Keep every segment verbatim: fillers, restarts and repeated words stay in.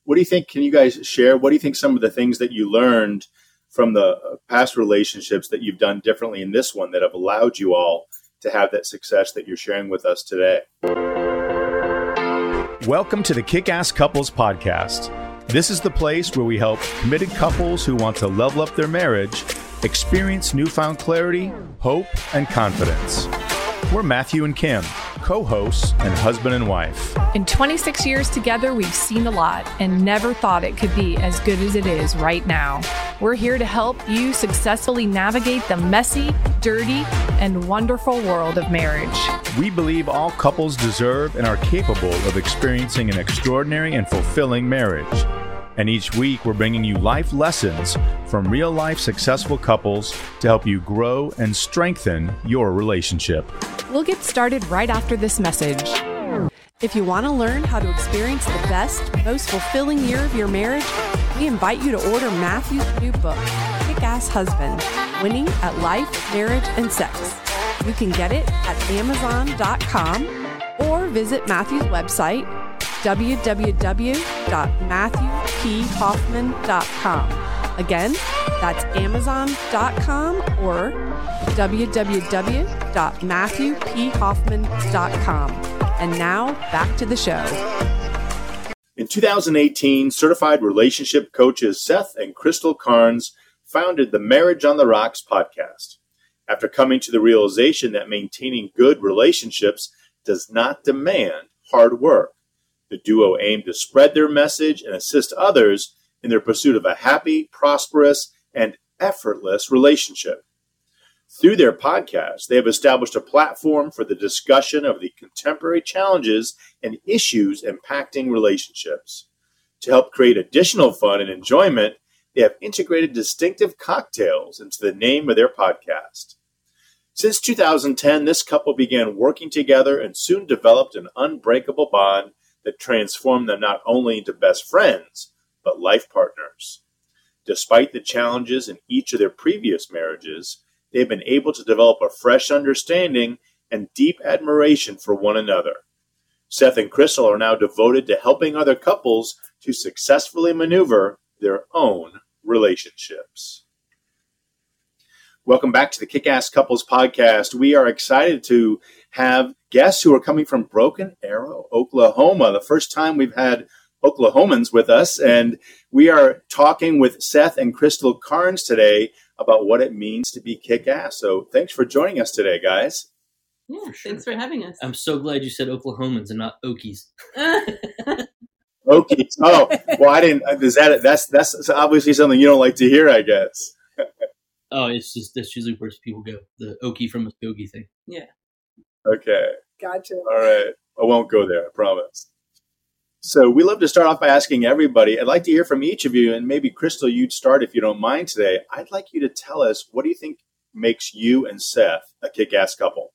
what do you think? Can you guys share? What do you think some of the things that you learned from the past relationships that you've done differently in this one that have allowed you all to have that success that you're sharing with us today? Welcome to the Kick-Ass Couples Podcast. This is the place where we help committed couples who want to level up their marriage experience newfound clarity, hope, and confidence. We're Matthew and Kim, co-hosts and husband and wife. In twenty-six years together, we've seen a lot and never thought it could be as good as it is right now. We're here to help you successfully navigate the messy, dirty, and wonderful world of marriage. We believe all couples deserve and are capable of experiencing an extraordinary and fulfilling marriage. And each week, we're bringing you life lessons from real-life successful couples to help you grow and strengthen your relationship. We'll get started right after this message. If you want to learn how to experience the best, most fulfilling year of your marriage, we invite you to order Matthew's new book, Kick-Ass Husband, Winning at Life, Marriage, and Sex. You can get it at amazon dot com or visit Matthew's website, w w w dot matthew p hoffman dot com. Again, that's amazon dot com or w w w dot matthew p hoffman dot com. And now, back to the show. In two thousand eighteen, certified relationship coaches Seth and Crystal Carnes founded the Marriage on the Rocks podcast. After coming to the realization that maintaining good relationships does not demand hard work, the duo aimed to spread their message and assist others in their pursuit of a happy, prosperous, and effortless relationship. Through their podcast, they have established a platform for the discussion of the contemporary challenges and issues impacting relationships. To help create additional fun and enjoyment, they have integrated distinctive cocktails into the name of their podcast. Since two thousand ten, this couple began working together and soon developed an unbreakable bond that transformed them not only into best friends, but life partners. Despite the challenges in each of their previous marriages, they've been able to develop a fresh understanding and deep admiration for one another. Seth and Crystal are now devoted to helping other couples to successfully maneuver their own relationships. Welcome back to the Kick-Ass Couples Podcast. We are excited to have guests who are coming from Broken Arrow, Oklahoma. The first time we've had Oklahomans with us, and we are talking with Seth and Crystal Carnes today about what it means to be kick-ass. So thanks for joining us today, guys. Yeah, for sure. Thanks for having us. I'm so glad you said Oklahomans and not Okies. Okies. Oh, well, I didn't. Is that that's that's obviously something you don't like to hear, I guess. Oh, it's just that's usually where people go. The Okie from Muskogee thing. Yeah. Okay. Gotcha. All right. I won't go there, I promise. So we love to start off by asking everybody. I'd like to hear from each of you, and maybe Crystal, you'd start if you don't mind today. I'd like you to tell us, what do you think makes you and Seth a kick-ass couple?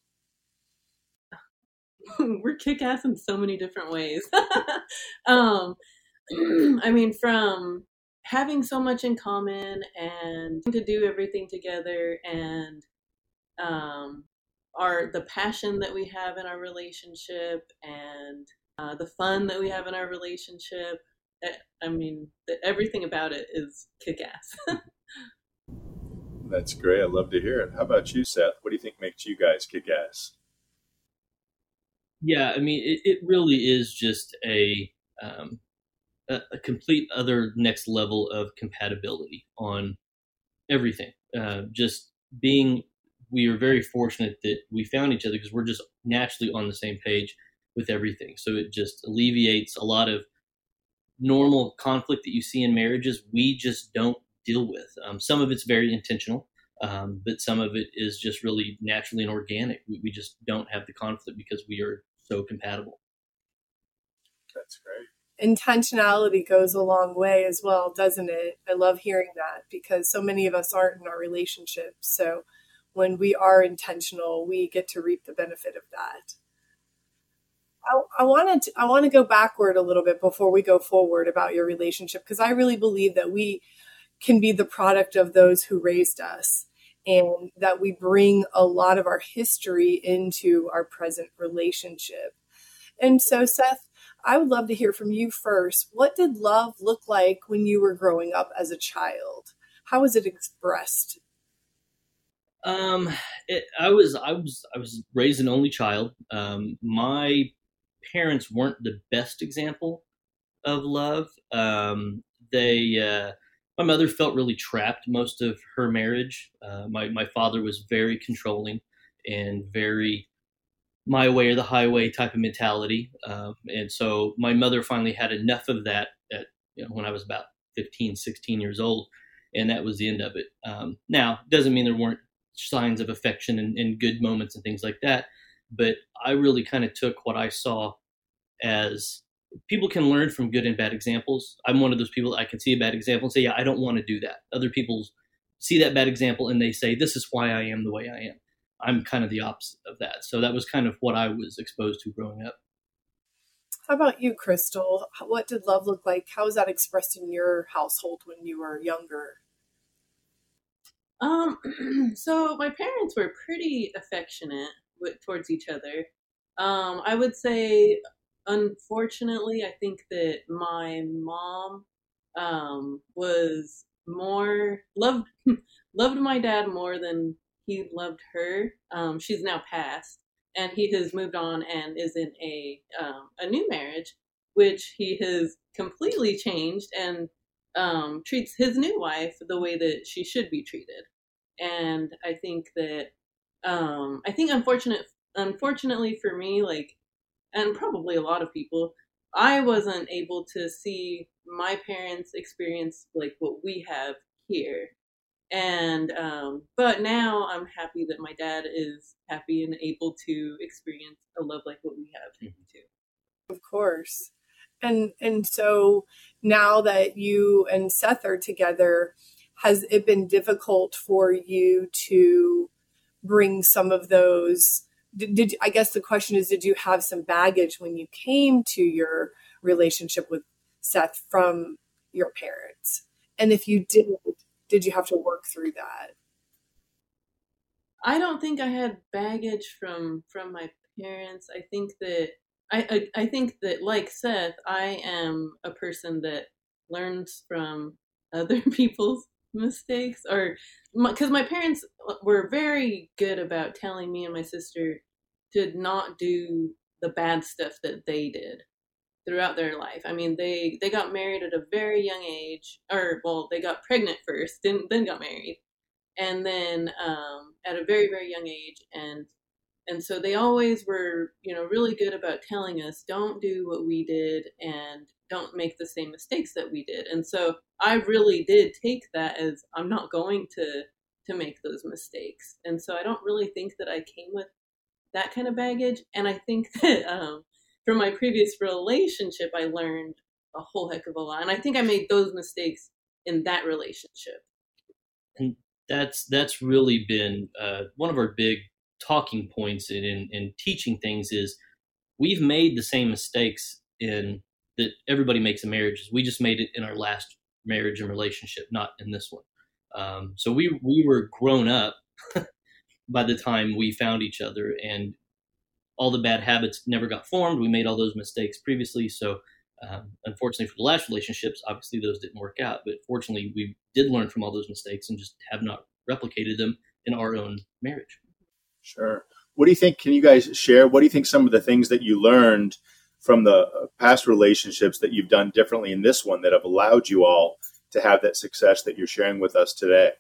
We're kick-ass in so many different ways. um, I mean, from having so much in common and to do everything together, and um, our the passion that we have in our relationship, and uh, the fun that we have in our relationship. I mean, the, everything about it is kick-ass. That's great. I love to hear it. How about you, Seth? What do you think makes you guys kick-ass? Yeah, I mean, it, it really is just a, um, a a complete other next level of compatibility on everything. Uh, just being, we are very fortunate that we found each other because we're just naturally on the same page with everything. So it just alleviates a lot of normal conflict that you see in marriages. We just don't deal with. Um, some of it's very intentional, um, but some of it is just really naturally and organic. We, we just don't have the conflict because we are so compatible. That's great. Intentionality goes a long way as well, doesn't it? I love hearing that because so many of us aren't in our relationships. So when we are intentional, we get to reap the benefit of that. I, I wanted to, I want to go backward a little bit before we go forward about your relationship, because I really believe that we can be the product of those who raised us, and that we bring a lot of our history into our present relationship. And so, Seth, I would love to hear from you first. What did love look like when you were growing up as a child? How was it expressed? Um, it, I was, I was, I was raised an only child. Um, my parents weren't the best example of love. Um, they, uh, my mother felt really trapped most of her marriage. Uh, my, my father was very controlling and very my way or the highway type of mentality. Um, and so my mother finally had enough of that at, you know, when I was about fifteen, sixteen years old. And that was the end of it. Um, now, doesn't mean there weren't signs of affection and, and good moments and things like that. But I really kind of took what I saw as people can learn from good and bad examples. I'm one of those people that I can see a bad example and say, yeah, I don't want to do that. Other people see that bad example and they say, this is why I am the way I am. I'm kind of the opposite of that. So that was kind of what I was exposed to growing up. How about you, Crystal? What did love look like? How was that expressed in your household when you were younger? Um, so my parents were pretty affectionate with, towards each other. Um, I would say, unfortunately, I think that my mom um, was more loved loved my dad more than he loved her. Um, she's now passed, and he has moved on and is in a um, a new marriage, which he has completely changed and um, treats his new wife the way that she should be treated. And I think that um, I think unfortunate unfortunately for me, like, and probably a lot of people, I wasn't able to see my parents experience like what we have here. And, um, but now I'm happy that my dad is happy and able to experience a love like what we have too. Of course. And, and so now that you and Seth are together, has it been difficult for you to bring some of those? Did, did I guess the question is, did you have some baggage when you came to your relationship with Seth from your parents? And if you didn't, did you have to work through that? I don't think I had baggage from from my parents. I think that I, I I think that, like Seth, I am a person that learns from other people's mistakes, or because my, my parents were very good about telling me and my sister to not do the bad stuff that they did throughout their life. I mean, they, they got married at a very young age, or, well, they got pregnant first, then, then got married. And then um, at a very, very young age. And, and so they always were, you know, really good about telling us, don't do what we did and don't make the same mistakes that we did. And so I really did take that as, I'm not going to, to make those mistakes. And so I don't really think that I came with that kind of baggage. And I think that, um, from my previous relationship, I learned a whole heck of a lot. And I think I made those mistakes in that relationship. And that's that's really been uh, one of our big talking points in, in, in teaching things is we've made the same mistakes in that everybody makes in marriages. We just made it in our last marriage and relationship, not in this one. Um, so we we were grown up by the time we found each other, and all the bad habits never got formed. We made all those mistakes previously. So um, unfortunately for the last relationships, obviously those didn't work out. But fortunately, we did learn from all those mistakes and just have not replicated them in our own marriage. Sure. What do you think? Can you guys share? What do you think some of the things that you learned from the past relationships that you've done differently in this one that have allowed you all to have that success that you're sharing with us today?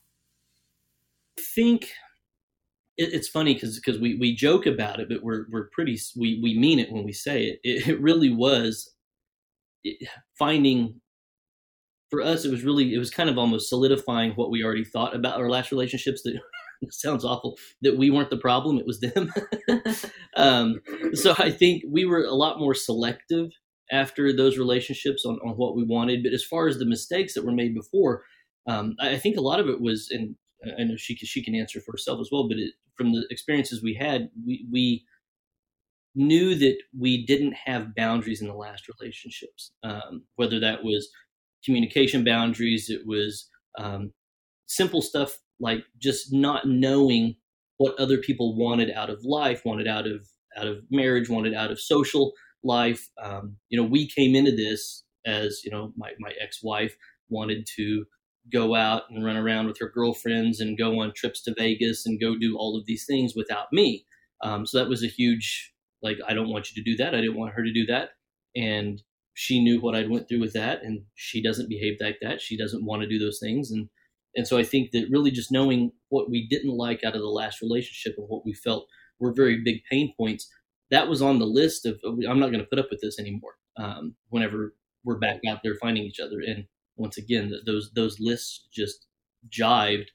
I think it, it's funny because because we, we joke about it, but we're we're pretty we we mean it when we say it. It, it really was it, finding for us. It was really it was kind of almost solidifying what we already thought about our last relationships. That it sounds awful that we weren't the problem; it was them. um, so I think we were a lot more selective after those relationships on, on what we wanted. But as far as the mistakes that were made before, um, I, I think a lot of it was, and I know she can, she can answer for herself as well, but it, from the experiences we had, we, we knew that we didn't have boundaries in the last relationships, um, whether that was communication boundaries, it was um, simple stuff like just not knowing what other people wanted out of life, wanted out of out of marriage, wanted out of social. life. Um, you know, we came into this as, you know, my, my ex-wife wanted to go out and run around with her girlfriends and go on trips to Vegas and go do all of these things without me. Um, so that was a huge, like, I don't want you to do that. I didn't want her to do that. And she knew what I'd went through with that, and she doesn't behave like that. She doesn't want to do those things. And, and so I think that really just knowing what we didn't like out of the last relationship and what we felt were very big pain points, that was on the list of, I'm not going to put up with this anymore. Um, whenever we're back out there finding each other. And once again, those, those lists just jived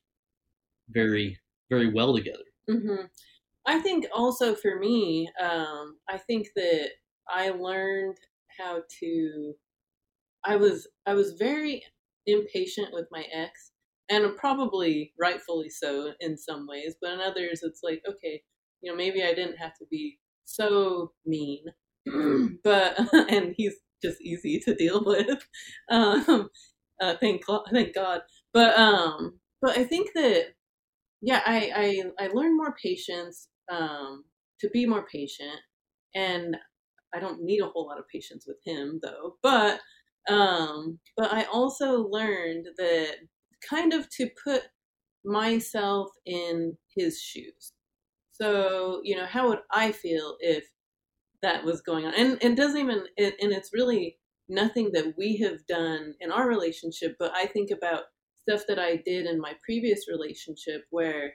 very, very well together. Mm-hmm. I think also for me, um, I think that I learned how to, I was, I was very impatient with my ex, and probably rightfully so in some ways, but in others it's like, okay, you know, maybe I didn't have to be so mean, but, and he's just easy to deal with. Um, uh, thank God, thank God. But, um, but I think that, yeah, I, I, I learned more patience, um, to be more patient, and I don't need a whole lot of patience with him though, but, um, but I also learned that kind of to put myself in his shoes. So, you know, how would I feel if that was going on? And it doesn't even, it, and it's really nothing that we have done in our relationship, but I think about stuff that I did in my previous relationship where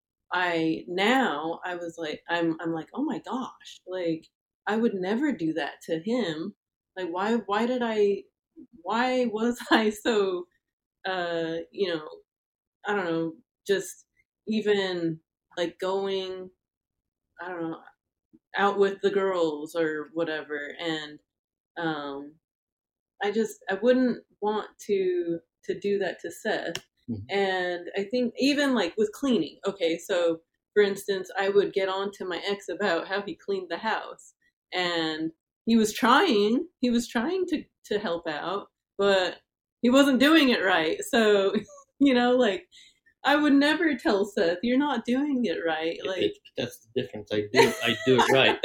I, now I was like, I'm, I'm like, oh my gosh, like I would never do that to him. Like, why, why did I, why was I so, uh, you know, I don't know, just even like going, I don't know, out with the girls or whatever. And, um, I just, I wouldn't want to, to do that to Seth. Mm-hmm. And I think even like with cleaning, okay, so for instance, I would get on to my ex about how he cleaned the house, and he was trying, he was trying to, to help out, but he wasn't doing it right. So, you know, like I would never tell Seth, you're not doing it right. Like it, that's the difference. I do, I do it right.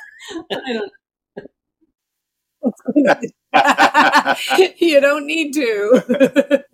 I don't You don't need to.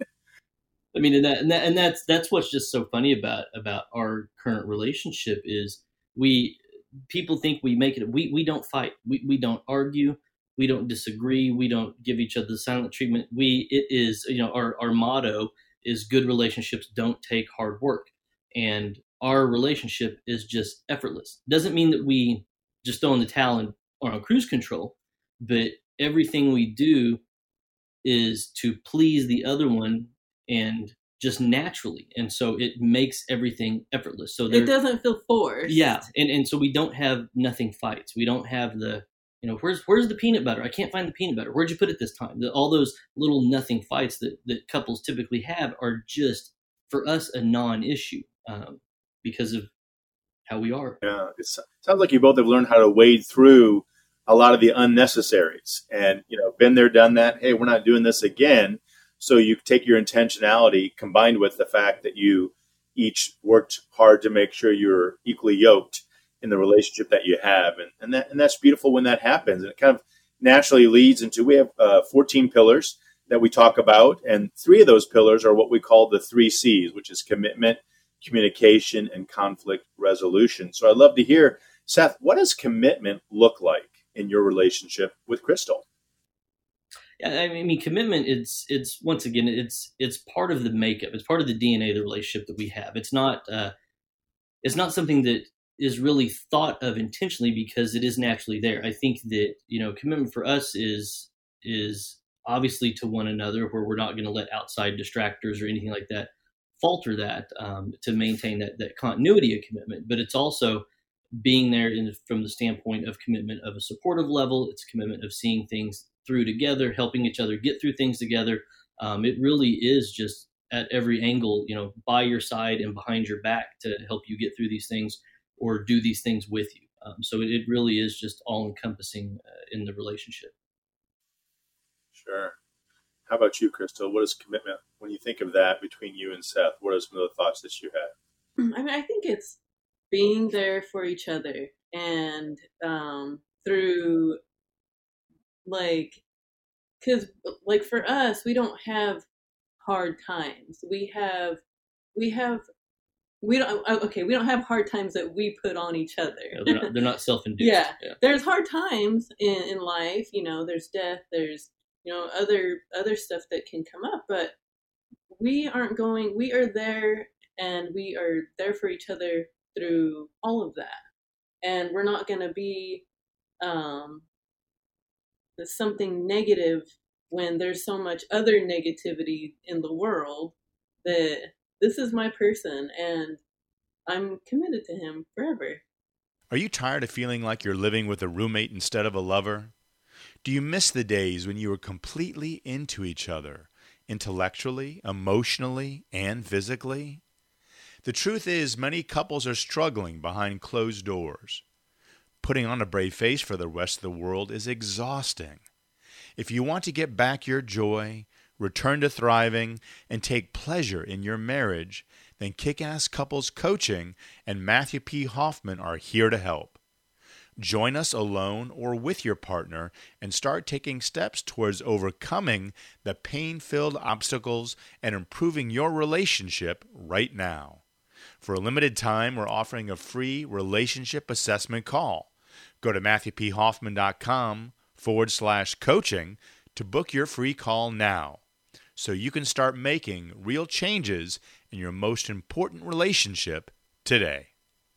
I mean, and that, and that, and that's, that's what's just so funny about, about our current relationship is we, people think we make it, we, we don't fight. We, we don't argue. We don't disagree. We don't give each other the silent treatment. We, it is, you know, our, our motto is good relationships don't take hard work. And our relationship is just effortless. Doesn't mean that we just throw in the towel and are on cruise control, but everything we do is to please the other one and just naturally. And so it makes everything effortless. So it doesn't feel forced. Yeah. And, and so we don't have nothing fights. We don't have the, you know, where's, where's the peanut butter? I can't find the peanut butter. Where'd you put it this time? The, all those little nothing fights that, that couples typically have are just for us a non-issue um, because of how we are. Yeah. It sounds like you both have learned how to wade through a lot of the unnecessaries and, you know, been there, done that. Hey, we're not doing this again. So you take your intentionality combined with the fact that you each worked hard to make sure you're equally yoked in the relationship that you have. And, and that, and that's beautiful when that happens. And it kind of naturally leads into, we have uh, fourteen pillars that we talk about. And three of those pillars are what we call the three C's, which is commitment, communication, and conflict resolution. So I'd love to hear, Seth, what does commitment look like in your relationship with Crystal? Yeah, I mean, commitment, it's, it's once again, it's, it's part of the makeup. It's part of the D N A of the relationship that we have. It's not, uh, it's not something that is really thought of intentionally because it is naturally there. I think that, you know, commitment for us is, is obviously to one another, where we're not going to let outside distractors or anything like that falter that, um, to maintain that, that continuity of commitment. But it's also being there in, from the standpoint of commitment of a supportive level. It's commitment of seeing things through together, helping each other get through things together. Um, it really is just at every angle, you know, by your side and behind your back to help you get through these things or do these things with you. Um, so it, it really is just all encompassing uh, in the relationship. Sure. How about you, Crystal? What is commitment? When you think of that between you and Seth, what are some of the thoughts that you had? I mean, I think it's being there for each other, and um, through like, because like for us, we don't have hard times. We have, we have, we don't, okay, we don't have hard times that we put on each other. Yeah, they're not, they're not self-induced. yeah. yeah. There's hard times in, in life, you know, there's death, there's, you know, other, other stuff that can come up, but we aren't going, we are there and we are there for each other through all of that. And we're not going to be, um, something negative when there's so much other negativity in the world, that this is my person and I'm committed to him forever. Are you tired of feeling like you're living with a roommate instead of a lover? Do you miss the days when you were completely into each other, intellectually, emotionally, and physically? The truth is, many couples are struggling behind closed doors. Putting on a brave face for the rest of the world is exhausting. If you want to get back your joy, return to thriving, and take pleasure in your marriage, then Kick-Ass Couples Coaching and Matthew P. Hoffman are here to help. Join us alone or with your partner and start taking steps towards overcoming the pain-filled obstacles and improving your relationship right now. For a limited time, we're offering a free relationship assessment call. Go to matthewphoffman.com forward slash coaching to book your free call now, so you can start making real changes in your most important relationship today.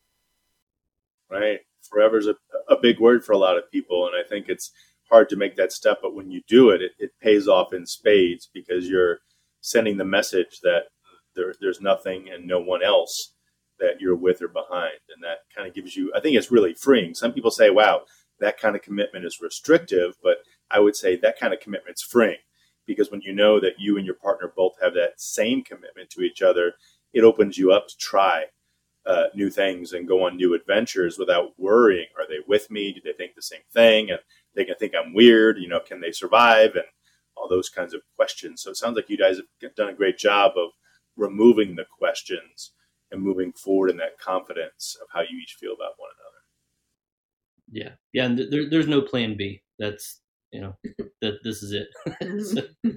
Right. Forever is a, a big word for a lot of people, and I think it's hard to make that step, but when you do it, it, it pays off in spades, because you're sending the message that there, there's nothing and no one else that you're with or behind. And that kind of gives you, I think it's really freeing. Some people say, wow, that kind of commitment is restrictive, but I would say that kind of commitment's freeing, because when you know that you and your partner both have that same commitment to each other, it opens you up to try uh, new things and go on new adventures without worrying. Are they with me? Do they think the same thing? And they can think I'm weird, you know, can they survive? And all those kinds of questions. So it sounds like you guys have done a great job of removing the questions and moving forward in that confidence of how you each feel about one another. Yeah. Yeah. And th- there, there's no plan B. That's, you know, that this is it. So.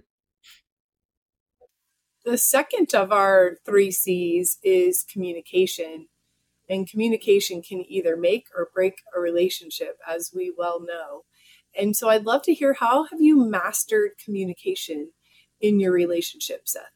The second of our three C's is communication. And communication can either make or break a relationship, as we well know. And so I'd love to hear, how have you mastered communication in your relationship, Seth?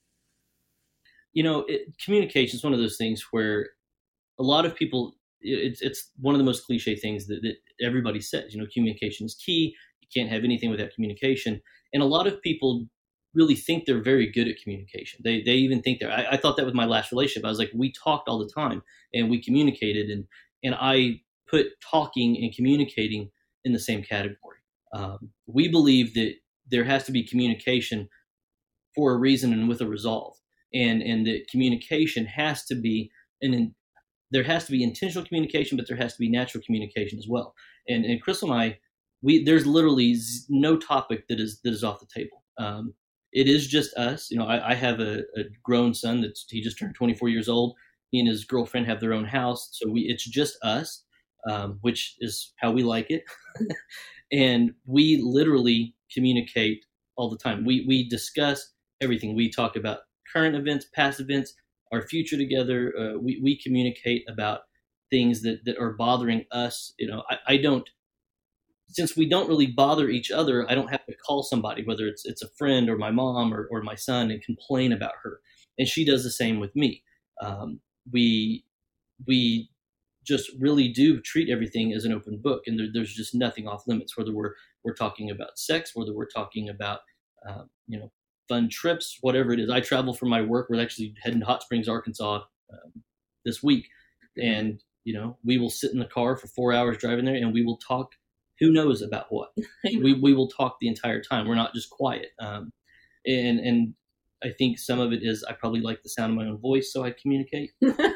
You know, it, communication is one of those things where a lot of people, it's it's one of the most cliche things that, that everybody says. You know, communication is key. You can't have anything without communication. And a lot of people really think they're very good at communication. They they even think they're, I, I thought that with my last relationship. I was like, we talked all the time and we communicated, and, and I put talking and communicating in the same category. Um, we believe that there has to be communication for a reason and with a resolve. And and that communication has to be, and there has to be intentional communication, but there has to be natural communication as well. And and Crystal and I, we there's literally no topic that is that is off the table. Um, it is just us. You know, I, I have a, a grown son that's he just turned twenty-four years old. He and his girlfriend have their own house, so we it's just us, um, which is how we like it. And we literally communicate all the time. We we discuss everything. We talk about current events, past events, our future together. Uh, we, we communicate about things that, that are bothering us. You know, I, I don't, since we don't really bother each other, I don't have to call somebody, whether it's it's a friend or my mom or, or my son, and complain about her. And she does the same with me. Um, we we just really do treat everything as an open book, and there, there's just nothing off limits, whether we're we're talking about sex, whether we're talking about uh, you know, fun trips, whatever it is. I travel for my work. We're actually heading to Hot Springs, Arkansas um, this week. And, you know, we will sit in the car for four hours driving there, and we will talk who knows about what. we we will talk the entire time. We're not just quiet. Um, and, and I think some of it is I probably like the sound of my own voice, so I communicate.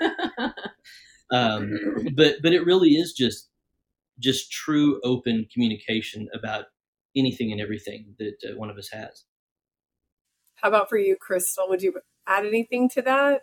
um, but but it really is just just true open communication about anything and everything that uh, one of us has. How about for you, Crystal? Would you add anything to that?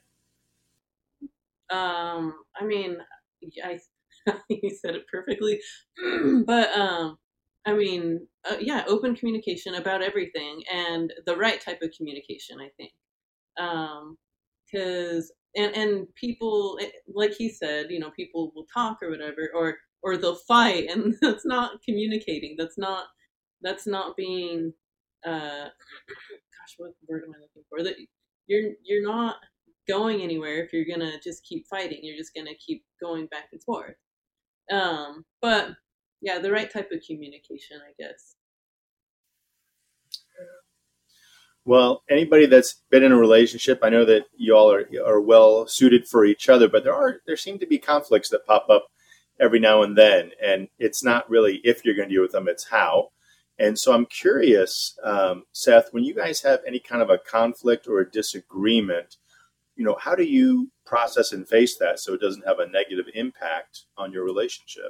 Um, I mean, I, I think you said it perfectly, but um, I mean, uh, yeah, open communication about everything and the right type of communication, I think. Um, cause, and, and people, like he said, you know, people will talk or whatever, or, or they'll fight, and that's not communicating. That's not, that's not being, uh, gosh, what word am I looking for? That you're, you're not going anywhere if you're going to just keep fighting. You're just going to keep going back and forth. Um, but yeah, the right type of communication, I guess. Well, anybody that's been in a relationship, I know that you all are are well suited for each other, but there are there seem to be conflicts that pop up every now and then, and it's not really if you're going to deal with them, it's how. And so I'm curious, um, Seth, when you guys have any kind of a conflict or a disagreement, you know, how do you process and face that so it doesn't have a negative impact on your relationship?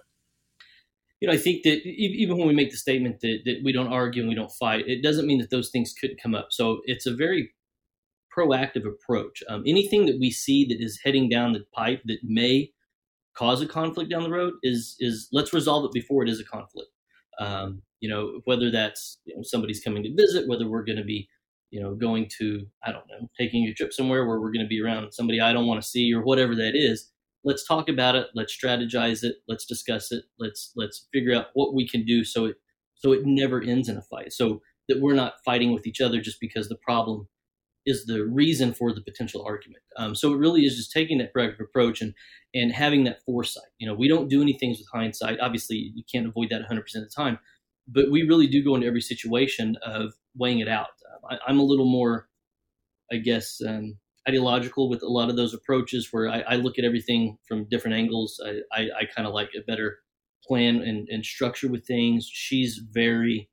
You know, I think that even when we make the statement that, that we don't argue and we don't fight, it doesn't mean that those things couldn't come up. So it's a very proactive approach. Um, anything that we see that is heading down the pipe that may cause a conflict down the road is is let's resolve it before it is a conflict. Um, you know, whether that's you know, somebody's coming to visit, whether we're going to be, you know, going to, I don't know, taking a trip somewhere where we're going to be around somebody I don't want to see or whatever that is. Let's talk about it. Let's strategize it. Let's discuss it. Let's let's figure out what we can do so it so it never ends in a fight. So that we're not fighting with each other just because the problem is the reason for the potential argument. Um, so it really is just taking that proactive approach and and having that foresight. You know, we don't do anything with hindsight. Obviously, you can't avoid that one hundred percent of the time, but we really do go into every situation of weighing it out. Uh, I, I'm a little more, I guess. Um, ideological with a lot of those approaches where I, I look at everything from different angles. I, I, I kind of like a better plan and, and structure with things. She's very,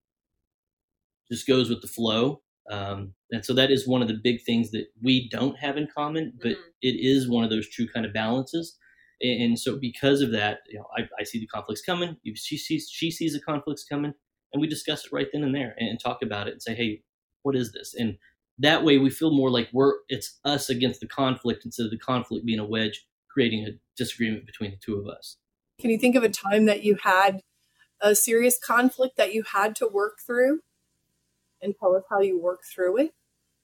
just goes with the flow. Um, and so that is one of the big things that we don't have in common, but mm-hmm. it is one of those true kind of balances. And, and so because of that, you know, I, I see the conflicts coming. She sees, she sees the conflicts coming, and we discuss it right then and there and, and talk about it and say, hey, what is this? And that way we feel more like we're it's us against the conflict instead of the conflict being a wedge, creating a disagreement between the two of us. Can you think of a time that you had a serious conflict that you had to work through, and tell us how you worked through it?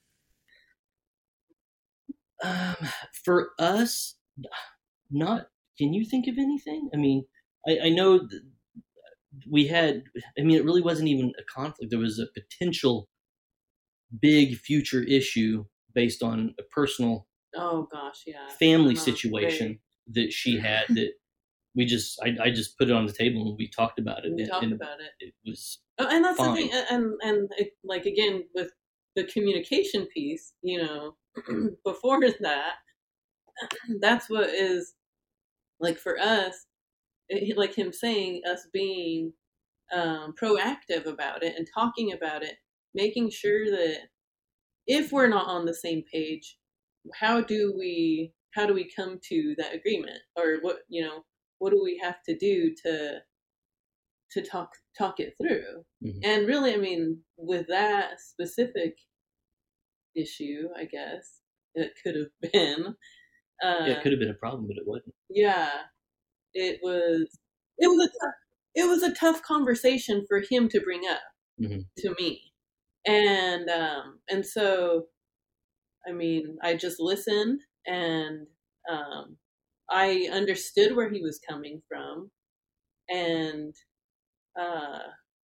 Um, for us, not. Can you think of anything? I mean, I, I know that we had. I mean, it really wasn't even a conflict. There was a potential big future issue based on a personal oh gosh yeah family uh-huh. situation Very. that she had that we just I, I just put it on the table and we talked about it we and, talked and about it it was oh, and that's fine. the thing and and it, like again with the communication piece, you know, before that that's what is like for us, it, like him saying us being um proactive about it and talking about it, making sure that if we're not on the same page, how do we how do we come to that agreement, or what you know what do we have to do to to talk talk it through? Mm-hmm. And really, I mean, with that specific issue, I guess it could have been. Uh, yeah, it could have been a problem, but it wasn't. Yeah, it was. It was a tough, it was a tough conversation for him to bring up mm-hmm. to me. And, um, and so, I mean, I just listened and, um, I understood where he was coming from, and, uh,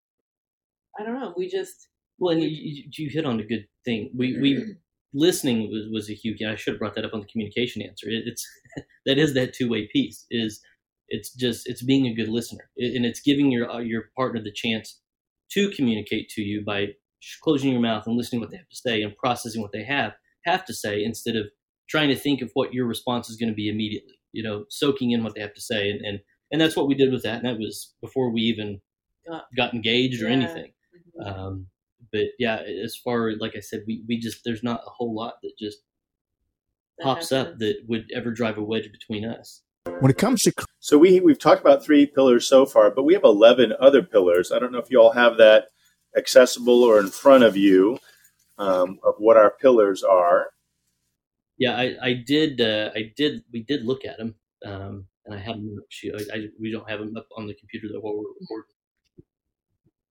I don't know, we just. Well, and you, you hit on a good thing. We, we, listening was, was a huge, I should have brought that up on the communication answer. It, it's, that is that two-way piece is it's just, it's being a good listener, and it's giving your, your partner the chance to communicate to you by closing your mouth and listening to what they have to say and processing what they have have to say instead of trying to think of what your response is going to be immediately, you know, soaking in what they have to say. And, and, and that's what we did with that. And that was before we even got, got engaged or yeah. anything. Mm-hmm. Um, but yeah, as far as, like I said, we, we just, there's not a whole lot that just that pops happens. up that would ever drive a wedge between us. When it comes to, so we, we've talked about three pillars so far, but we have eleven other pillars. I don't know if you all have that accessible or in front of you, um, of what our pillars are. Yeah, I, I did. Uh, I did. We did look at them, um, and I have them. I, I, we don't have them up on the computer though while we're recording.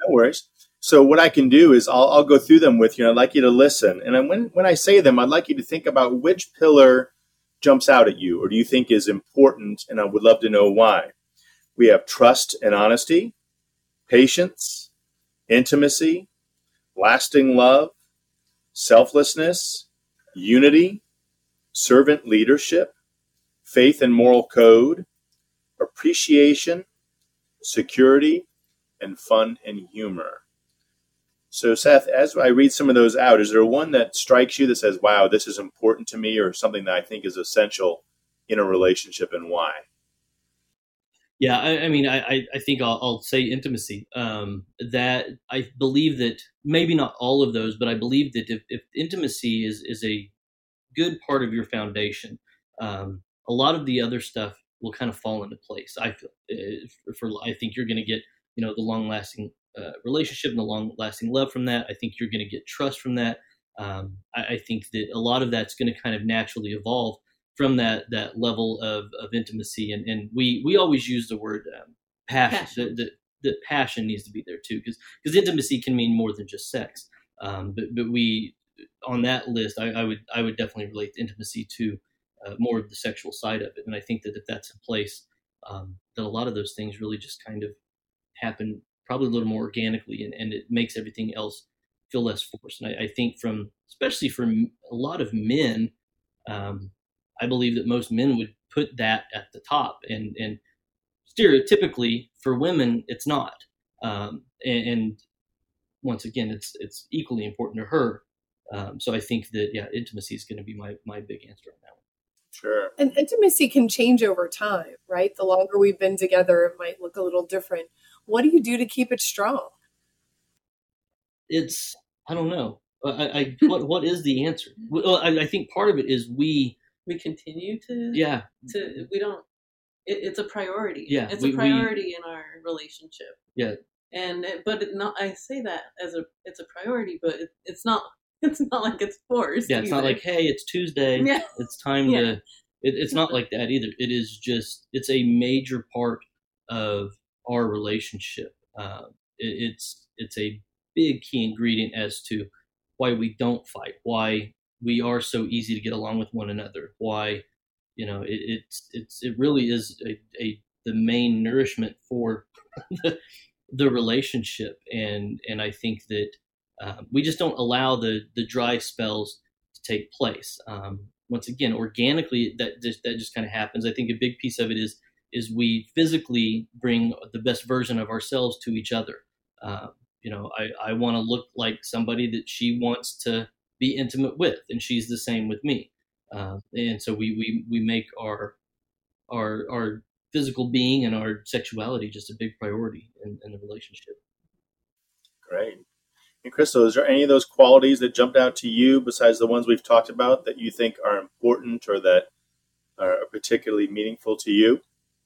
No worries. So what I can do is I'll, I'll go through them with you. And I'd like you to listen. And then when, when I say them, I'd like you to think about which pillar jumps out at you or do you think is important, and I would love to know why. We have trust and honesty, patience, intimacy, lasting love, selflessness, unity, servant leadership, faith and moral code, appreciation, security, and fun and humor. So Seth, as I read some of those out, is there one that strikes you that says, wow, this is important to me, or something that I think is essential in a relationship, and why? Yeah, I, I mean, I, I think I'll, I'll say intimacy. Um, that I believe that maybe not all of those, but I believe that if, if intimacy is, is a good part of your foundation, um, a lot of the other stuff will kind of fall into place. I feel uh, for, I think you're going to get, you know, the long lasting uh, relationship and the long lasting love from that. I think you're going to get trust from that. Um, I, I think that a lot of that's going to kind of naturally evolve from that that level of, of intimacy. And, and we, we always use the word um, passion. passion. The, the, the passion needs to be there too, because because intimacy can mean more than just sex. Um, but but we on that list, I, I would I would definitely relate intimacy to uh, more of the sexual side of it. And I think that if that's in place, um, that a lot of those things really just kind of happen probably a little more organically, and, and it makes everything else feel less forced. And I, I think from, especially for a lot of men, um, I believe that most men would put that at the top, and, and stereotypically for women, it's not. Um, and, and once again, it's, it's equally important to her. Um, so I think that, yeah, intimacy is going to be my, my big answer on that one. Sure. And intimacy can change over time, right? The longer we've been together, it might look a little different. What do you do to keep it strong? It's, I don't know. I, I what what is the answer? Well, I, I think part of it is we we continue to yeah to we don't. It, it's a priority. Yeah, it's we, a priority we, in our relationship. Yeah, and it, but it not. I say that as a it's a priority, but it, it's not. It's not like it's forced. Yeah, it's either. not like, hey, it's Tuesday. Yeah. It's time yeah. to. It, it's not like that either. It is just. It's a major part of our relationship. Uh, it, it's it's a big key ingredient as to why we don't fight, why we are so easy to get along with one another, why, you know, it, it's it's it really is a, a the main nourishment for the, the relationship, and and I think that um, we just don't allow the the dry spells to take place. Um, once again, organically, that just, that just kind of happens. I think a big piece of it is is we physically bring the best version of ourselves to each other. Uh, you know, I, I want to look like somebody that she wants to be intimate with, and she's the same with me. Uh, and so we, we, we make our, our, our physical being and our sexuality just a big priority in, in the relationship. Great. And Crystal, is there any of those qualities that jumped out to you besides the ones we've talked about that you think are important or that are particularly meaningful to you?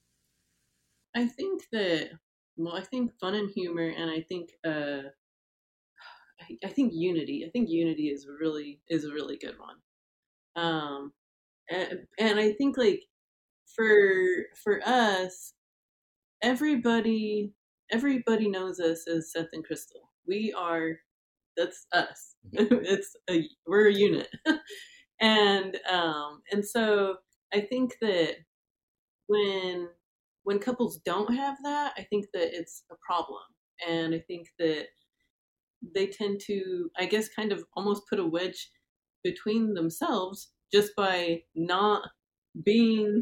I think that, well, I think fun and humor, and I think, uh, I, I think unity. I think unity is really is a really good one. Um, and, and I think like for for us, everybody everybody knows us as Seth and Crystal. We are, that's us. It's a, we're a unit, and um, and so I think that when when couples don't have that, I think that it's a problem, and I think that they tend to, I guess, kind of almost put a wedge between themselves just by not being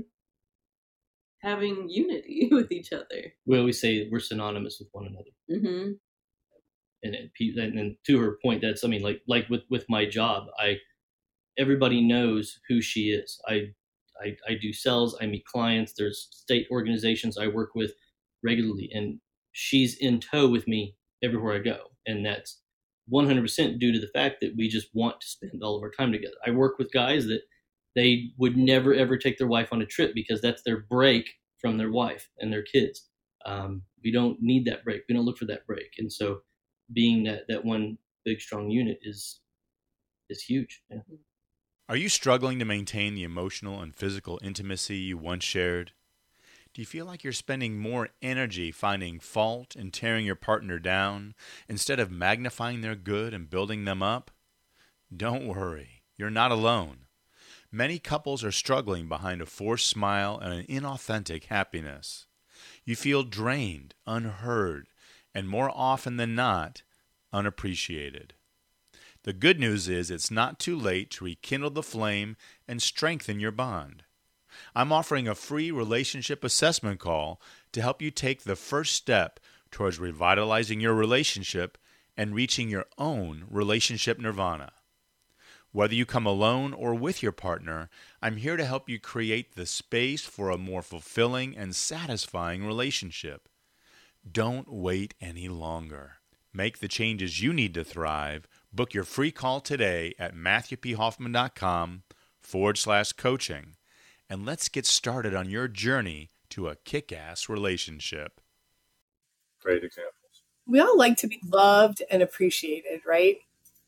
having unity with each other. We always say we're synonymous with one another. Mm-hmm. And, and and to her point, that's, I mean, like like with, with my job, I everybody knows who she is. I, I I do sales, I meet clients. There's state organizations I work with regularly, and she's in tow with me everywhere I go, and that's one hundred percent due to the fact that we just want to spend all of our time together. I work with guys that they would never ever take their wife on a trip because that's their break from their wife and their kids. Um, we don't need that break. We don't look for that break, and so being that that one big strong unit is is huge. Yeah. Are you struggling to maintain the emotional and physical intimacy you once shared? Do you feel like you're spending more energy finding fault and tearing your partner down instead of magnifying their good and building them up? Don't worry, you're not alone. Many couples are struggling behind a forced smile and an inauthentic happiness. You feel drained, unheard, and more often than not, unappreciated. The good news is it's not too late to rekindle the flame and strengthen your bond. I'm offering a free relationship assessment call to help you take the first step towards revitalizing your relationship and reaching your own relationship nirvana. Whether you come alone or with your partner, I'm here to help you create the space for a more fulfilling and satisfying relationship. Don't wait any longer. Make the changes you need to thrive. Book your free call today at matthewphoffman.com forward slash coaching. And let's get started on your journey to a kick-ass relationship. Great examples. We all like to be loved and appreciated, right?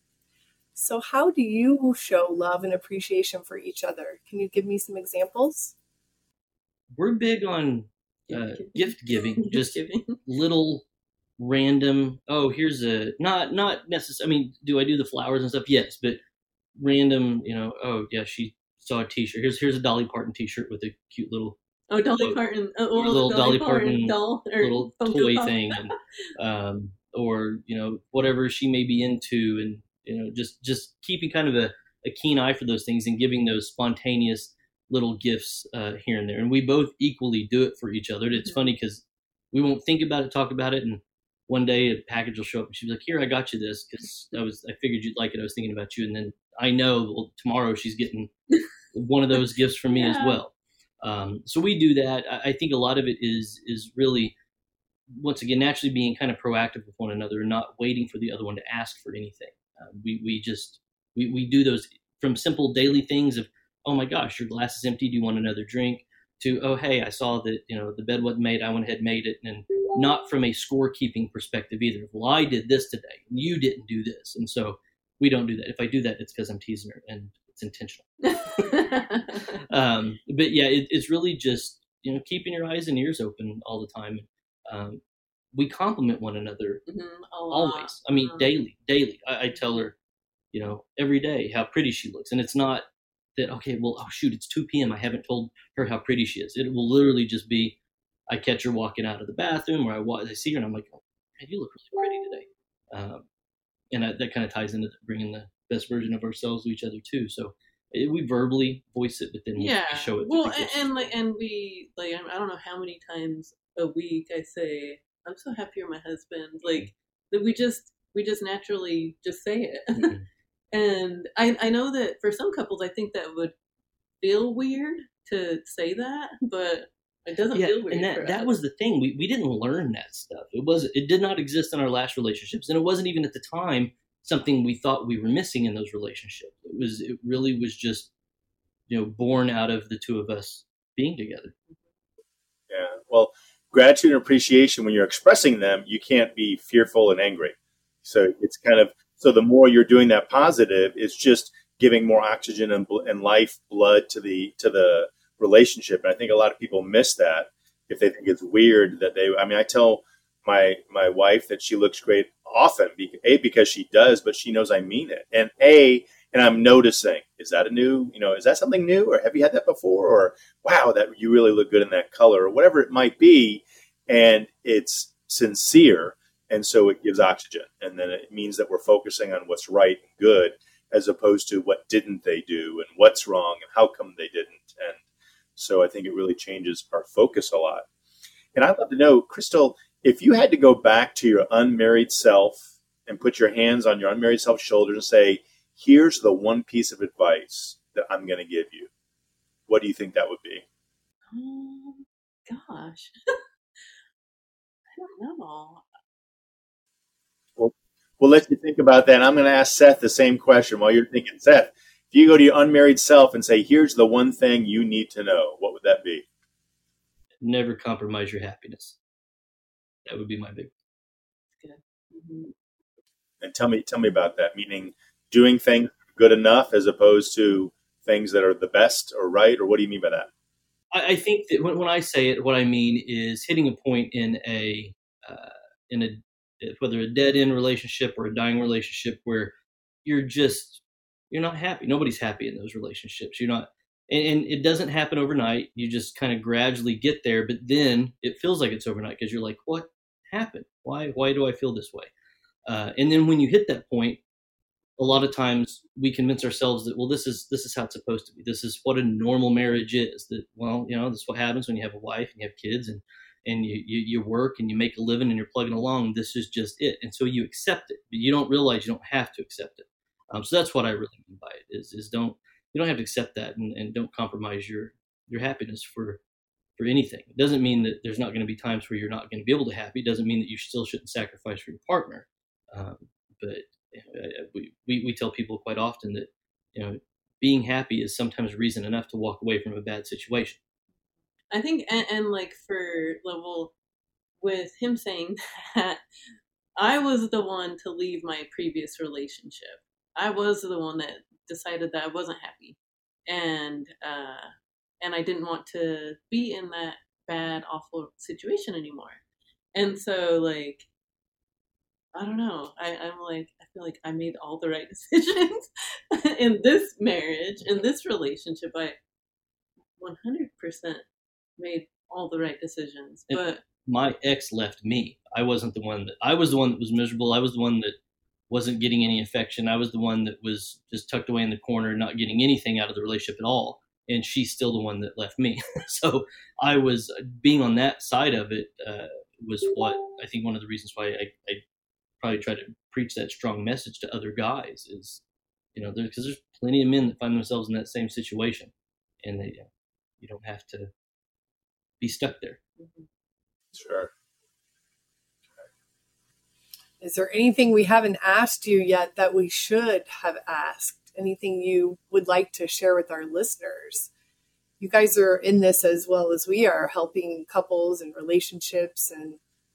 So how do you show love and appreciation for each other? Can you give me some examples? We're big on uh, gift giving, just little random, oh, here's a, not, not necessarily, I mean, do I do the flowers and stuff? Yes, but random, you know, oh, yeah, she saw a t-shirt. Here's here's a Dolly Parton t-shirt with a cute little oh Dolly Parton uh, little, little Dolly, Dolly Parton, Parton doll or little toy pop. thing, and, um, or you know whatever she may be into, and you know just just keeping kind of a, a keen eye for those things and giving those spontaneous little gifts uh, here and there. And we both equally do it for each other. It's mm-hmm. funny because we won't think about it, talk about it, and one day a package will show up and she'll be like, "Here, I got you this because I was I figured you'd like it. I was thinking about you." And then I know well, tomorrow she's getting one of those gifts from me yeah. as well. Um, so we do that. I, I think a lot of it is is really, once again, naturally being kind of proactive with one another and not waiting for the other one to ask for anything. Uh, we we just we, we do those from simple daily things of, oh my gosh, your glass is empty. Do you want another drink? To, oh, hey, I saw that, you know, the bed wasn't made. I went ahead and made it. And not from a scorekeeping perspective either. Well, I did this today. You didn't do this. And so we don't do that. If I do that, it's because I'm teasing her and it's intentional. um, but yeah, it, it's really just, you know, keeping your eyes and ears open all the time. Um, we compliment one another mm-hmm. always. I mean, mm-hmm. daily, daily. I, I tell her, you know, every day how pretty she looks. And it's not that, okay, well, oh shoot, it's two p.m. I haven't told her how pretty she is. It will literally just be, I catch her walking out of the bathroom, or I, I see her and I'm like, oh, man, you look really pretty today. Um, and I, that kind of ties into bringing the best version of ourselves to each other too. So it, we verbally voice it, but then yeah. we show it. Well, and, and like, and we like, I don't know how many times a week I say, I'm so happy you're my husband. Like that we just, we just naturally just say it. Mm-hmm. And I, I know that for some couples, I think that would feel weird to say that, but it doesn't yeah, feel weird. And that, for that us. was the thing. We we didn't learn that stuff. It was it did not exist in our last relationships, and it wasn't even at the time something we thought we were missing in those relationships. It was it really was just, you know, born out of the two of us being together. Yeah. Well, gratitude and appreciation, when you're expressing them, you can't be fearful and angry. So it's kind of so the more you're doing that positive, it's just giving more oxygen and, and life blood to the to the relationship. And I think a lot of people miss that if they think it's weird that they, I mean, I tell my, my wife that she looks great often, A, because she does, but she knows I mean it. And A, and I'm noticing, is that a new, you know, is that something new, or have you had that before? Or wow, that you really look good in that color, or whatever it might be. And it's sincere. And so it gives oxygen. And then it means that we're focusing on what's right and good, as opposed to what didn't they do and what's wrong and how come they didn't. And so I think it really changes our focus a lot. And I'd love to know, Crystal, if you had to go back to your unmarried self and put your hands on your unmarried self's shoulders and say, here's the one piece of advice that I'm going to give you, what do you think that would be? Oh, gosh. I don't know. Well, we'll let you think about that. And I'm going to ask Seth the same question while you're thinking. Seth, if you go to your unmarried self and say, here's the one thing you need to know, what would that be? Never compromise your happiness. That would be my big. Good. Mm-hmm. And tell me, tell me about that. Meaning, doing things good enough as opposed to things that are the best or right, or what do you mean by that? I, I think that when, when I say it, what I mean is hitting a point in a uh, in a whether a dead end relationship or a dying relationship where you're just you're not happy. Nobody's happy in those relationships. You're not, and, and it doesn't happen overnight. You just kind of gradually get there, but then it feels like it's overnight because you're like, what happened? Why why do I feel this way? Uh, and then when you hit that point, a lot of times we convince ourselves that, well, this is this is how it's supposed to be. This is what a normal marriage is. That, well, you know, this is what happens when you have a wife and you have kids and and you, you, you work and you make a living and you're plugging along. This is just it. And so you accept it, but you don't realize you don't have to accept it. Um, so that's what I really mean by it is, is don't, you don't have to accept that and, and don't compromise your, your happiness for, for anything. It doesn't mean that there's not going to be times where you're not going to be able to be happy. It doesn't mean that you still shouldn't sacrifice for your partner. Um, but we, we, we tell people quite often that, you know, being happy is sometimes reason enough to walk away from a bad situation. I think, and, and like for level with him saying that, I was the one to leave my previous relationship. I was the one that decided that I wasn't happy, and uh, and I didn't want to be in that bad, awful situation anymore. And so, like, I don't know. I, I'm like, I feel like I made all the right decisions in this marriage, in this relationship. I one hundred percent made all the right decisions. And but my ex left me. I wasn't the one that, I was the one that was miserable. I was the one that wasn't getting any affection. I was the one that was just tucked away in the corner, not getting anything out of the relationship at all. And she's still the one that left me. So I was, being on that side of it uh, was what I think one of the reasons why I, I probably try to preach that strong message to other guys is, you know, because there's plenty of men that find themselves in that same situation, and they, you don't have to be stuck there. Sure. Is there anything we haven't asked you yet that we should have asked? Anything you would like to share with our listeners? You guys are in this as well as we are, helping couples and relationships. And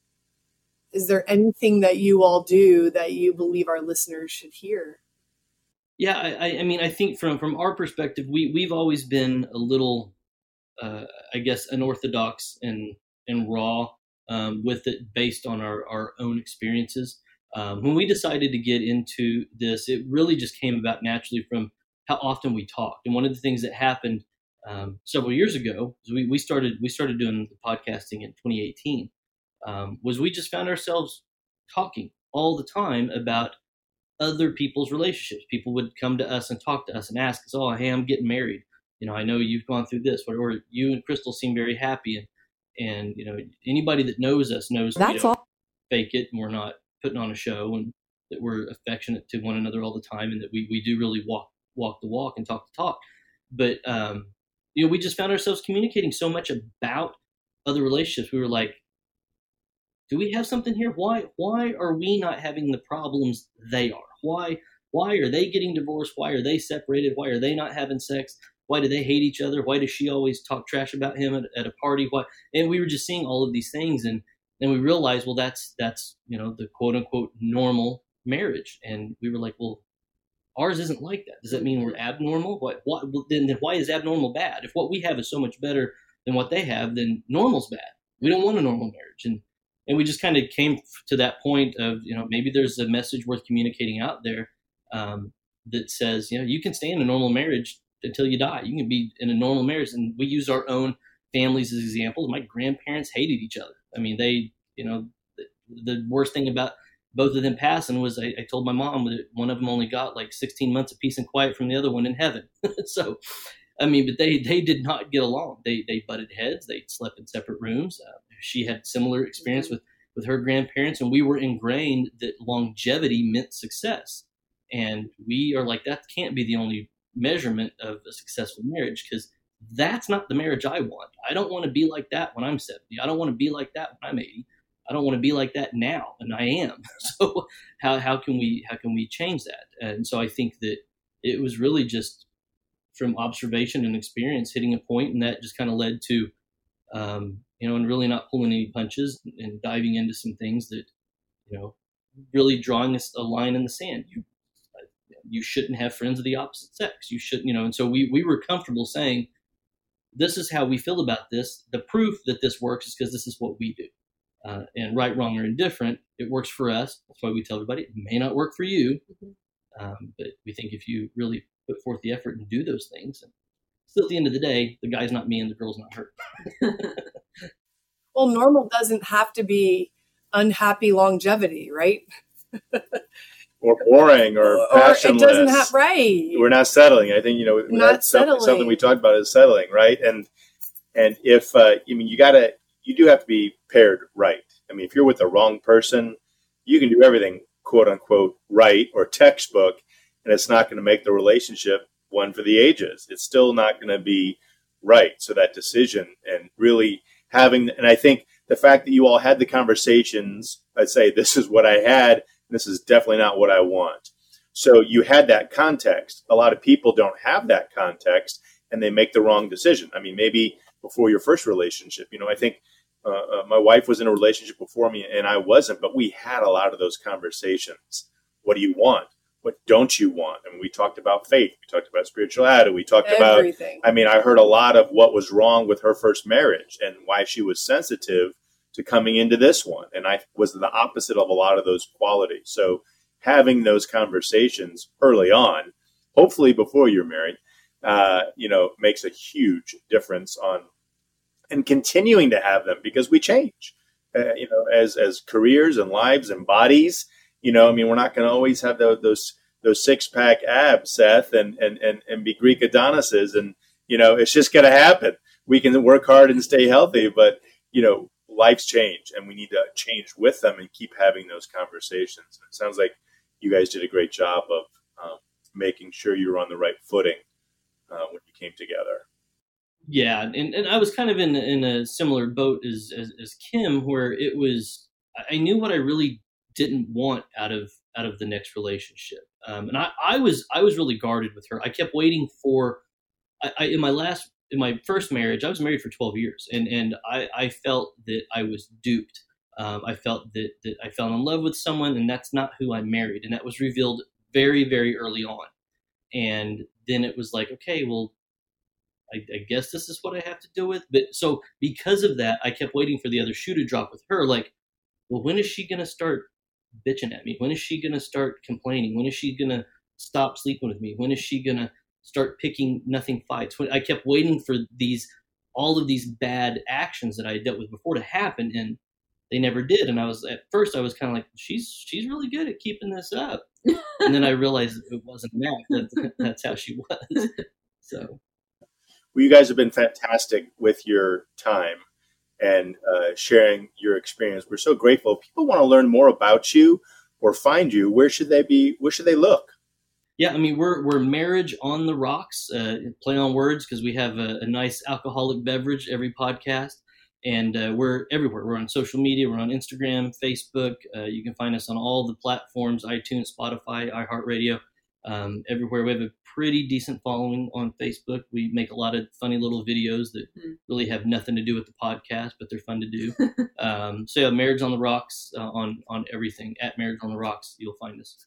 is there anything that you all do that you believe our listeners should hear? Yeah, I, I mean, I think from, from our perspective, we, we've always been a little, uh, I guess, unorthodox and, and raw um, with it based on our, our own experiences. Um, when we decided to get into this, it really just came about naturally from how often we talked. And one of the things that happened um, several years ago is we, we started we started doing the podcasting in twenty eighteen. Um, was we just found ourselves talking all the time about other people's relationships. People would come to us and talk to us and ask us, "Oh, hey, I'm getting married. You know, I know you've gone through this, or, or you and Crystal seem very happy." And and you know, anybody that knows us knows That's we don't all. fake it, and we're not putting on a show, and that we're affectionate to one another all the time, and that we, we do really walk walk the walk and talk the talk. But um, you know, we just found ourselves communicating so much about other relationships. We were like, do we have something here? Why why are we not having the problems they are? Why why are they getting divorced? Why are they separated? Why are they not having sex? Why do they hate each other? Why does she always talk trash about him at, at a party? Why? And we were just seeing all of these things, and then we realized, well, that's that's you know, the quote unquote normal marriage. And we were like, well, ours isn't like that. Does that mean we're abnormal? What what then, then why is abnormal bad? If what we have is so much better than what they have, then normal's bad. We don't want a normal marriage. And and we just kind of came to that point of, you know, maybe there's a message worth communicating out there um, that says, you know, you can stay in a normal marriage until you die. You can be in a normal marriage. And we use our own families as examples. My grandparents hated each other. I mean, they, you know, the, the worst thing about both of them passing was I, I told my mom that one of them only got like sixteen months of peace and quiet from the other one in heaven. So, I mean, but they, they did not get along. They, they butted heads. They slept in separate rooms. Uh, she had similar experience with, with her grandparents, and we were ingrained that longevity meant success. And we are like, that can't be the only measurement of a successful marriage, because that's not the marriage I want. I don't want to be like that when I'm seventy. I don't want to be like that when I'm eighty. I don't want to be like that now, and I am. So how how can we how can we change that? And so I think that it was really just from observation and experience hitting a point, and that just kind of led to um, you know, and really not pulling any punches and diving into some things that, you know, really drawing a line in the sand. You you shouldn't have friends of the opposite sex. You shouldn't, you know. And so we we were comfortable saying, this is how we feel about this. The proof that this works is because this is what we do. Uh, and right, wrong, or indifferent, it works for us. That's why we tell everybody it may not work for you. Um, but we think if you really put forth the effort and do those things, and still at the end of the day, the guy's not me and the girl's not her. Well, normal doesn't have to be unhappy longevity, right? Or boring or, or passionless. It doesn't have, right. We're not settling. I think, you know, not that's something, settling. something we talked about is settling, right? And and if, uh, I mean, you got to, you do have to be paired right. I mean, if you're with the wrong person, you can do everything, quote unquote, right or textbook, and it's not going to make the relationship one for the ages. It's still not going to be right. So that decision and really having, and I think the fact that you all had the conversations, I'd say this is what I had, this is definitely not what I want. So you had that context. A lot of people don't have that context and they make the wrong decision. I mean, maybe before your first relationship, you know, I think uh, uh, my wife was in a relationship before me and I wasn't, but we had a lot of those conversations. What do you want? What don't you want? I mean, we talked about faith. We talked about spirituality. We talked Everything. about, I mean, I heard a lot of what was wrong with her first marriage and why she was sensitive to coming into this one. And I was the opposite of a lot of those qualities. So having those conversations early on, hopefully before you're married, uh, you know, makes a huge difference on, and continuing to have them because we change, uh, you know, as, as careers and lives and bodies. You know, I mean, we're not going to always have those those, those six pack abs, Seth, and, and, and, and be Greek Adonises. And, you know, it's just going to happen. We can work hard and stay healthy, but, you know, life's change and we need to change with them and keep having those conversations. It sounds like you guys did a great job of um, making sure you were on the right footing uh, when you came together. Yeah. And, and I was kind of in, in a similar boat as, as, as Kim, where it was, I knew what I really didn't want out of out of the next relationship, um, and I, I was I was really guarded with her. I kept waiting for I, I in my last in my first marriage. I was married for twelve years, and and I, I felt that I was duped. Um, I felt that that I fell in love with someone, and that's not who I married, and that was revealed very very early on. And then it was like, okay, well, I, I guess this is what I have to deal with. But so because of that, I kept waiting for the other shoe to drop with her. Like, well, when is she gonna start bitching at me? When is she going to start complaining? When is she going to stop sleeping with me? When is she going to start picking nothing fights? When I kept waiting for these, all of these bad actions that I had dealt with before to happen, and they never did. And I was, at first I was kind of like, she's, she's really good at keeping this up. And then I realized it wasn't that, that that's how she was. So. Well, you guys have been fantastic with your time and uh, sharing your experience. We're so grateful. If people want to learn more about you or find you, where should they be? Where should they look? Yeah, I mean, we're we're Marriage on the Rocks, uh, play on words, because we have a, a nice alcoholic beverage every podcast. And uh, we're everywhere. We're on social media. We're on Instagram, Facebook. Uh, you can find us on all the platforms, iTunes, Spotify, iHeartRadio, um, everywhere. We have a pretty decent following on Facebook. We make a lot of funny little videos that mm. really have nothing to do with the podcast, but they're fun to do. um, so yeah, Marriage on the Rocks uh, on, on everything. At Marriage on the Rocks, you'll find us.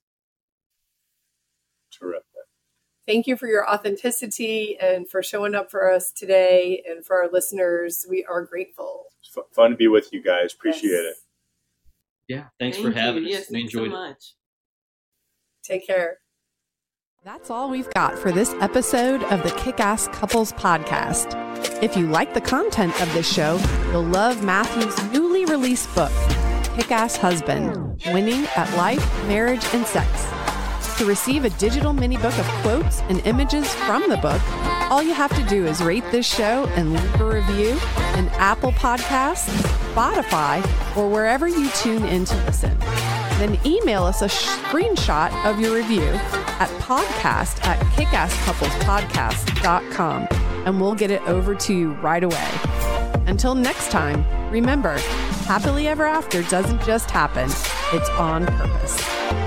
Terrific. Thank you for your authenticity and for showing up for us today and for our listeners. We are grateful. It's f- fun to be with you guys. Appreciate yes. it. Yeah. Thanks Thank for having you. us. Yes, we enjoyed so it. Much. Take care. That's all we've got for this episode of the Kick-Ass Couples Podcast. If you like the content of this show, you'll love Matthew's newly released book, Kick-Ass Husband, Winning at Life, Marriage, and Sex. To receive a digital mini book of quotes and images from the book, all you have to do is rate this show and leave a review in Apple Podcasts, Spotify, or wherever you tune in to listen. Then email us a screenshot of your review at podcast at kickasskouplespodcast dot com, and we'll get it over to you right away. Until next time, remember, happily ever after doesn't just happen, it's on purpose.